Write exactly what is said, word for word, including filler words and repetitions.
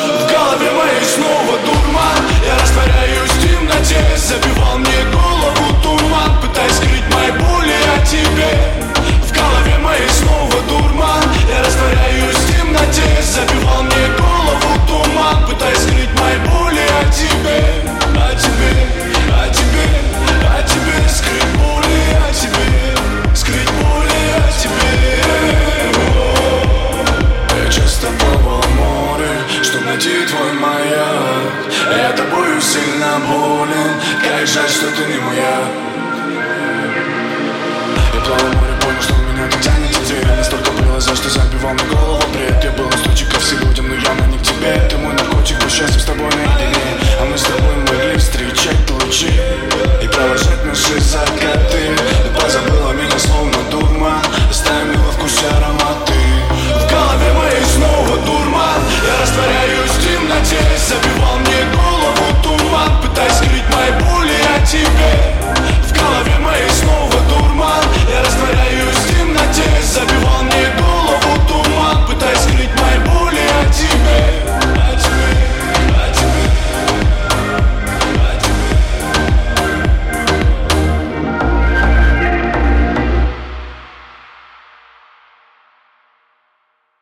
В голове моей снова дурман. Я растворяюсь в темноте. Забивал мне голову туман, пытаясь скрыть мои боли о тебе. В голове моей снова дурман. Я растворяюсь в темноте. Забивал мне голову туман, пытаясь скрыть мои боли о тебе. О тебе, о тебе, о тебе. Скрыть боли о тебе. Скрыть боли о тебе. Я часто плавал в море, чтоб найти твой маяк. Я тобою сильно болен, как жаль, что ты не моя. Я плавал в море, понял, что меня так тянет к тебе. Настолько было за что забивал мне голову бред. Я был устойчив ко всему.